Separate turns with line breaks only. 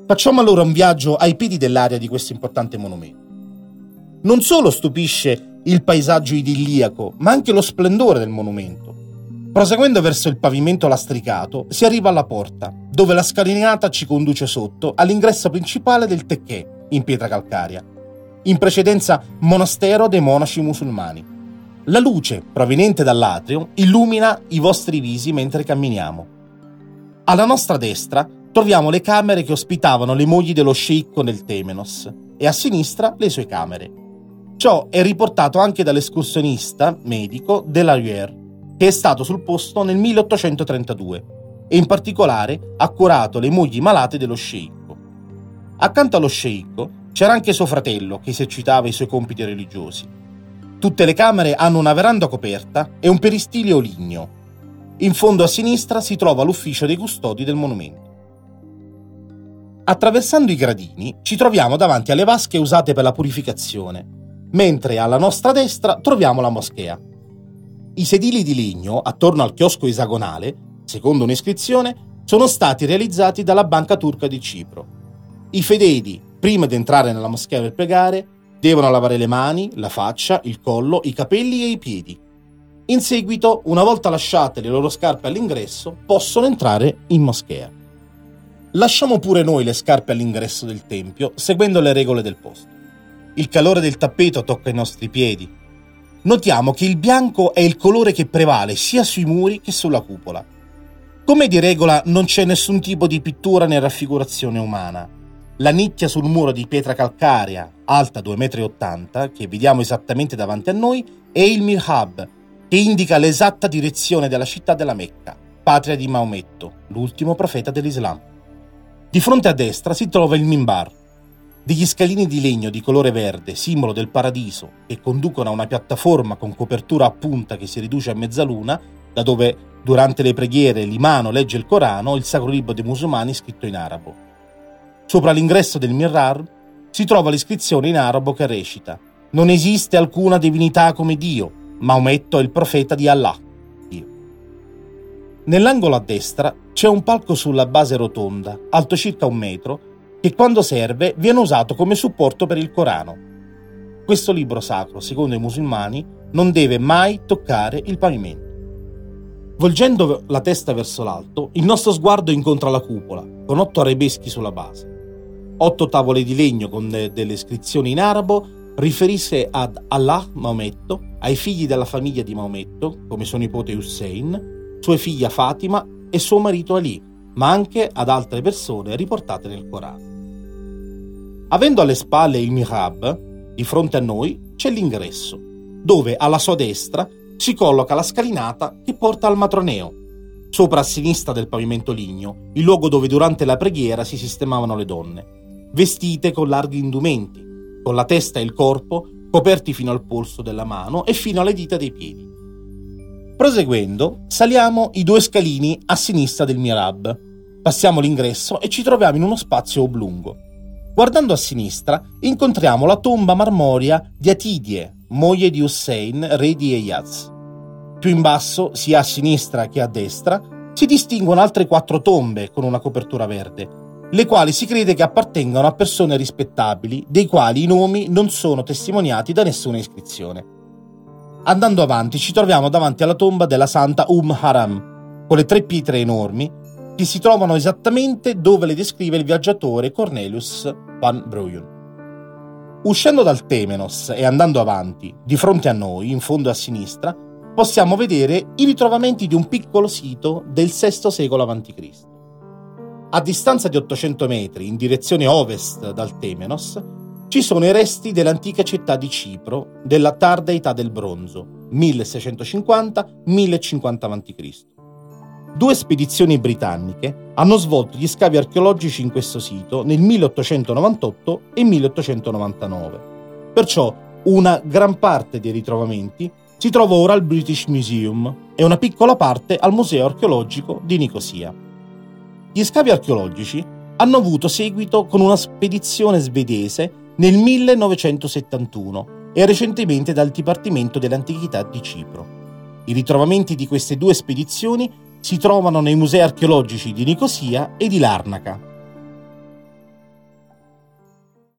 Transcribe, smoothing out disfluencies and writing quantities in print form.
Facciamo allora un viaggio ai piedi dell'area di questo importante monumento. Non solo stupisce il paesaggio idilliaco, ma anche lo splendore del monumento. Proseguendo verso il pavimento lastricato, si arriva alla porta, dove la scalinata ci conduce sotto all'ingresso principale del Tekkè, in pietra calcarea, in precedenza monastero dei monaci musulmani. La luce, proveniente dall'atrio, illumina i vostri visi mentre camminiamo. Alla nostra destra troviamo le camere che ospitavano le mogli dello sceicco nel Temenos e a sinistra le sue camere. Ciò è riportato anche dall'escursionista medico Delarier, che è stato sul posto nel 1832 e in particolare ha curato le mogli malate dello sceicco. Accanto allo sceicco c'era anche suo fratello che esercitava i suoi compiti religiosi. Tutte le camere hanno una veranda coperta e un peristilio ligneo. In fondo a sinistra si trova l'ufficio dei custodi del monumento. Attraversando i gradini ci troviamo davanti alle vasche usate per la purificazione, mentre alla nostra destra troviamo la moschea. I sedili di legno attorno al chiosco esagonale, secondo un'iscrizione, sono stati realizzati dalla Banca Turca di Cipro. I fedeli, prima di entrare nella moschea per pregare, devono lavare le mani, la faccia, il collo, i capelli e i piedi. In seguito, una volta lasciate le loro scarpe all'ingresso, possono entrare in moschea. Lasciamo pure noi le scarpe all'ingresso del tempio, seguendo le regole del posto. Il calore del tappeto tocca i nostri piedi. Notiamo che il bianco è il colore che prevale sia sui muri che sulla cupola. Come di regola non c'è nessun tipo di pittura né raffigurazione umana. La nicchia sul muro di pietra calcarea, alta 2,80 m, che vediamo esattamente davanti a noi, è il mihrab, che indica l'esatta direzione della città della Mecca, patria di Maometto, l'ultimo profeta dell'Islam. Di fronte a destra si trova il minbar, degli scalini di legno di colore verde, simbolo del paradiso, che conducono a una piattaforma con copertura a punta che si riduce a mezzaluna, da dove durante le preghiere l'imano legge il Corano, il sacro libro dei musulmani scritto in arabo. Sopra l'ingresso del mihrab si trova l'iscrizione in arabo che recita: «Non esiste alcuna divinità come Dio, Maometto è il profeta di Allah». Nell'angolo a destra c'è un palco sulla base rotonda, alto circa 1 metro, che quando serve viene usato come supporto per il Corano. Questo libro sacro, secondo i musulmani, non deve mai toccare il pavimento. Volgendo la testa verso l'alto, il nostro sguardo incontra la cupola, con 8 arabeschi sulla base. 8 tavole di legno con delle iscrizioni in arabo riferite ad Allah, Maometto, ai figli della famiglia di Maometto, come suo nipote Hussein, sua figlia Fatima e suo marito Ali, ma anche ad altre persone riportate nel Corano. Avendo alle spalle il mihrab, di fronte a noi c'è l'ingresso, dove alla sua destra si colloca la scalinata che porta al matroneo, sopra a sinistra del pavimento ligneo, il luogo dove durante la preghiera si sistemavano le donne, vestite con larghi indumenti, con la testa e il corpo coperti fino al polso della mano e fino alle dita dei piedi. Proseguendo, saliamo i 2 scalini a sinistra del mihrab, passiamo l'ingresso e ci troviamo in uno spazio oblungo. Guardando a sinistra incontriamo la tomba marmorea di Atidie, moglie di Hussein, re di Hejaz. Più in basso, sia a sinistra che a destra, si distinguono altre 4 tombe con una copertura verde, le quali si crede che appartengano a persone rispettabili, dei quali i nomi non sono testimoniati da nessuna iscrizione. Andando avanti ci troviamo davanti alla tomba della santa Haram, con le 3 pietre enormi che si trovano esattamente dove le descrive il viaggiatore Cornelius van Breuil. Uscendo dal Temenos e andando avanti, di fronte a noi, in fondo a sinistra, possiamo vedere i ritrovamenti di un piccolo sito del VI secolo a.C. A distanza di 800 metri in direzione ovest dal Temenos ci sono i resti dell'antica città di Cipro della tarda età del bronzo, 1650-1050 a.C. 2 spedizioni britanniche hanno svolto gli scavi archeologici in questo sito nel 1898 e 1899. Perciò una gran parte dei ritrovamenti si trova ora al British Museum e una piccola parte al Museo archeologico di Nicosia. Gli scavi archeologici hanno avuto seguito con una spedizione svedese nel 1971 e recentemente dal Dipartimento delle Antichità di Cipro. I ritrovamenti di queste 2 spedizioni si trovano nei musei archeologici di Nicosia e di Larnaca.